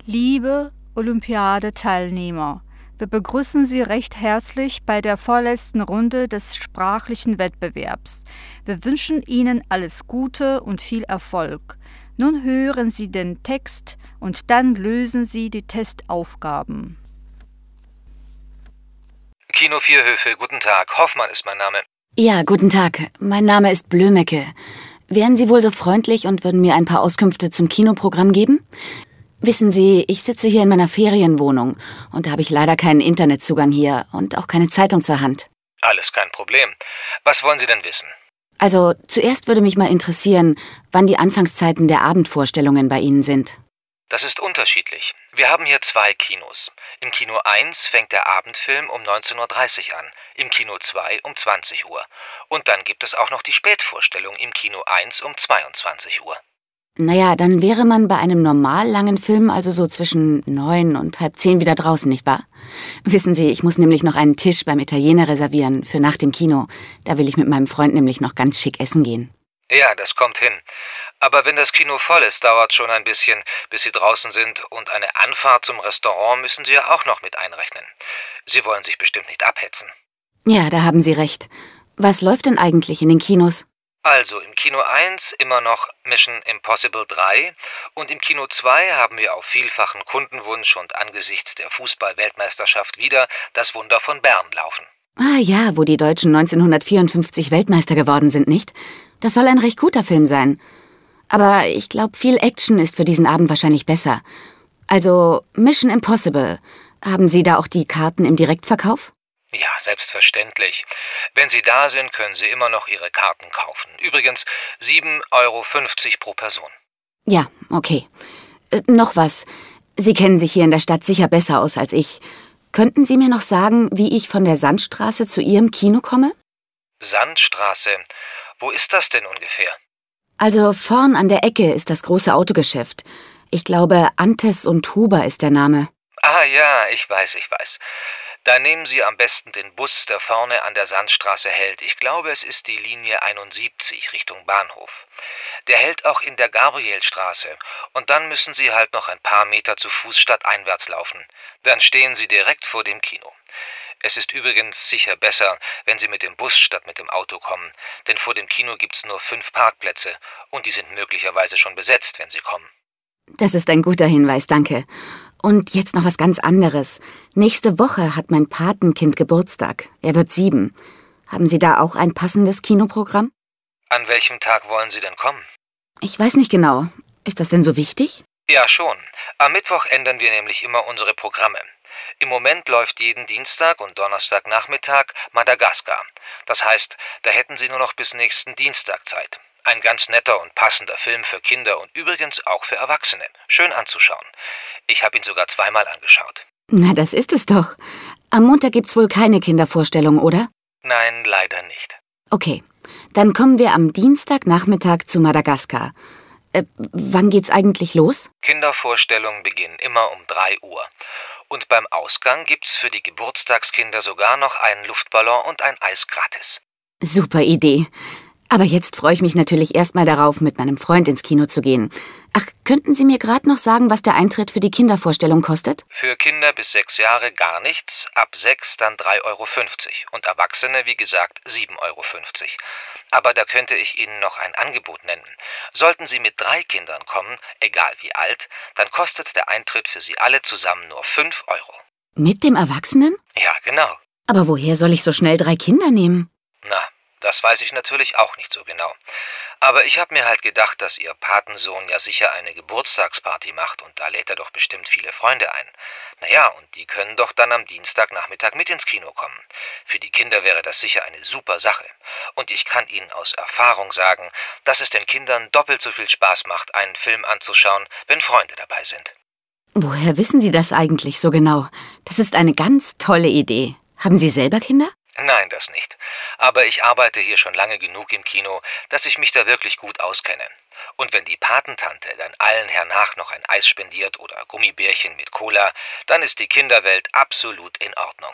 Liebe Olympiadeteilnehmer, wir begrüßen Sie recht herzlich bei der vorletzten Runde des sprachlichen Wettbewerbs. Wir wünschen Ihnen alles Gute und viel Erfolg. Nun hören Sie den Text und dann lösen Sie die Testaufgaben. Kino Vierhöfe, guten Tag. Hoffmann ist mein Name. Ja, guten Tag. Mein Name ist Blömecke. Wären Sie wohl so freundlich und würden mir ein paar Auskünfte zum Kinoprogramm geben? Wissen Sie, ich sitze hier in meiner Ferienwohnung und da habe ich leider keinen Internetzugang hier und auch keine Zeitung zur Hand. Alles kein Problem. Was wollen Sie denn wissen? Also, zuerst würde mich mal interessieren, wann die Anfangszeiten der Abendvorstellungen bei Ihnen sind. Das ist unterschiedlich. Wir haben hier 2 Kinos. Im Kino 1 fängt der Abendfilm um 19:30 Uhr an, im Kino 2 um 20 Uhr. Und dann gibt es auch noch die Spätvorstellung im Kino 1 um 22 Uhr. Naja, dann wäre man bei einem normal langen Film also so zwischen 9 und halb 10 wieder draußen, nicht wahr? Wissen Sie, ich muss nämlich noch einen Tisch beim Italiener reservieren für nach dem Kino. Da will ich mit meinem Freund nämlich noch ganz schick essen gehen. Ja, das kommt hin. Aber wenn das Kino voll ist, dauert schon ein bisschen, bis Sie draußen sind. Und eine Anfahrt zum Restaurant müssen Sie ja auch noch mit einrechnen. Sie wollen sich bestimmt nicht abhetzen. Ja, da haben Sie recht. Was läuft denn eigentlich in den Kinos? Also, im Kino 1 immer noch Mission Impossible 3 und im Kino 2 haben wir auf vielfachen Kundenwunsch und angesichts der Fußball-Weltmeisterschaft wieder das Wunder von Bern laufen. Ah ja, wo die Deutschen 1954 Weltmeister geworden sind, nicht? Das soll ein recht guter Film sein. Aber ich glaube, viel Action ist für diesen Abend wahrscheinlich besser. Also, Mission Impossible. Haben Sie da auch die Karten im Direktverkauf? Ja, selbstverständlich. Wenn Sie da sind, können Sie immer noch Ihre Karten kaufen. Übrigens 7,50 € pro Person. Ja, okay. Noch was. Sie kennen sich hier in der Stadt sicher besser aus als ich. Könnten Sie mir noch sagen, wie ich von der Sandstraße zu Ihrem Kino komme? Sandstraße. Wo ist das denn ungefähr? Also vorn an der Ecke ist das große Autogeschäft. Ich glaube, Antes und Huber ist der Name. Ah ja, ich weiß. Da nehmen Sie am besten den Bus, der vorne an der Sandstraße hält. Ich glaube, es ist die Linie 71 Richtung Bahnhof. Der hält auch in der Gabrielstraße. Und dann müssen Sie halt noch ein paar Meter zu Fuß stadteinwärts laufen. Dann stehen Sie direkt vor dem Kino. Es ist übrigens sicher besser, wenn Sie mit dem Bus statt mit dem Auto kommen. Denn vor dem Kino gibt's nur 5 Parkplätze. Und die sind möglicherweise schon besetzt, wenn Sie kommen. Das ist ein guter Hinweis, danke. Und jetzt noch was ganz anderes. Nächste Woche hat mein Patenkind Geburtstag. Er wird 7. Haben Sie da auch ein passendes Kinoprogramm? An welchem Tag wollen Sie denn kommen? Ich weiß nicht genau. Ist das denn so wichtig? Ja, schon. Am Mittwoch ändern wir nämlich immer unsere Programme. Im Moment läuft jeden Dienstag und Donnerstagnachmittag Madagaskar. Das heißt, da hätten Sie nur noch bis nächsten Dienstag Zeit. Ein ganz netter und passender Film für Kinder und übrigens auch für Erwachsene. Schön anzuschauen. Ich habe ihn sogar 2-mal angeschaut. Na, das ist es doch. Am Montag gibt's wohl keine Kindervorstellung, oder? Nein, leider nicht. Okay, dann kommen wir am Dienstagnachmittag zu Madagaskar. Wann geht's eigentlich los? Kindervorstellungen beginnen immer um 3 Uhr. Und beim Ausgang gibt's für die Geburtstagskinder sogar noch einen Luftballon und ein Eis gratis. Super Idee. Aber jetzt freue ich mich natürlich erstmal darauf, mit meinem Freund ins Kino zu gehen. Ach, könnten Sie mir gerade noch sagen, was der Eintritt für die Kindervorstellung kostet? Für Kinder bis 6 Jahre gar nichts, ab 6 dann 3,50 € und Erwachsene, wie gesagt, 7,50 €. Aber da könnte ich Ihnen noch ein Angebot nennen. Sollten Sie mit 3 Kindern kommen, egal wie alt, dann kostet der Eintritt für Sie alle zusammen nur 5 €. Mit dem Erwachsenen? Ja, genau. Aber woher soll ich so schnell 3 Kinder nehmen? Na, das weiß ich natürlich auch nicht so genau. Aber ich habe mir halt gedacht, dass Ihr Patensohn ja sicher eine Geburtstagsparty macht und da lädt er doch bestimmt viele Freunde ein. Naja, und die können doch dann am Dienstagnachmittag mit ins Kino kommen. Für die Kinder wäre das sicher eine super Sache. Und ich kann Ihnen aus Erfahrung sagen, dass es den Kindern doppelt so viel Spaß macht, einen Film anzuschauen, wenn Freunde dabei sind. Woher wissen Sie das eigentlich so genau? Das ist eine ganz tolle Idee. Haben Sie selber Kinder? Nein, das nicht. Aber ich arbeite hier schon lange genug im Kino, dass ich mich da wirklich gut auskenne. Und wenn die Patentante dann allen hernach noch ein Eis spendiert oder Gummibärchen mit Cola, dann ist die Kinderwelt absolut in Ordnung.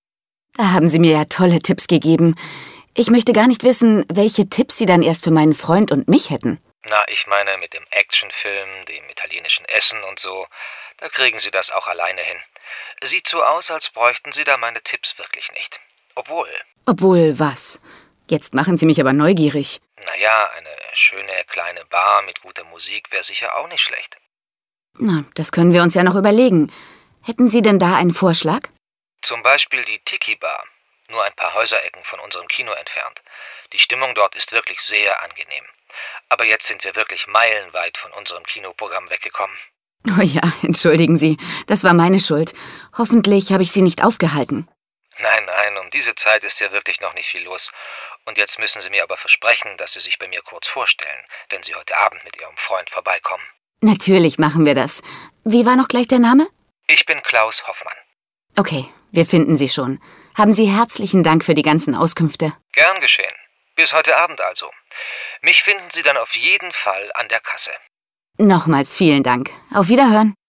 Da haben Sie mir ja tolle Tipps gegeben. Ich möchte gar nicht wissen, welche Tipps Sie dann erst für meinen Freund und mich hätten. Na, ich meine mit dem Actionfilm, dem italienischen Essen und so, Da kriegen Sie das auch alleine hin. Sieht so aus, als bräuchten Sie da meine Tipps wirklich nicht. Obwohl... Obwohl was? Jetzt machen Sie mich aber neugierig. Naja, eine schöne kleine Bar mit guter Musik wäre sicher auch nicht schlecht. Na, das können wir uns ja noch überlegen. Hätten Sie denn da einen Vorschlag? Zum Beispiel die Tiki-Bar. Nur ein paar Häuserecken von unserem Kino entfernt. Die Stimmung dort ist wirklich sehr angenehm. Aber jetzt sind wir wirklich meilenweit von unserem Kinoprogramm weggekommen. Oh ja, entschuldigen Sie. Das war meine Schuld. Hoffentlich habe ich Sie nicht aufgehalten. Nein, um diese Zeit ist ja wirklich noch nicht viel los. Und jetzt müssen Sie mir aber versprechen, dass Sie sich bei mir kurz vorstellen, wenn Sie heute Abend mit Ihrem Freund vorbeikommen. Natürlich machen wir das. Wie war noch gleich der Name? Ich bin Klaus Hoffmann. Okay, wir finden Sie schon. Haben Sie herzlichen Dank für die ganzen Auskünfte. Gern geschehen. Bis heute Abend also. Mich finden Sie dann auf jeden Fall an der Kasse. Nochmals vielen Dank. Auf Wiederhören.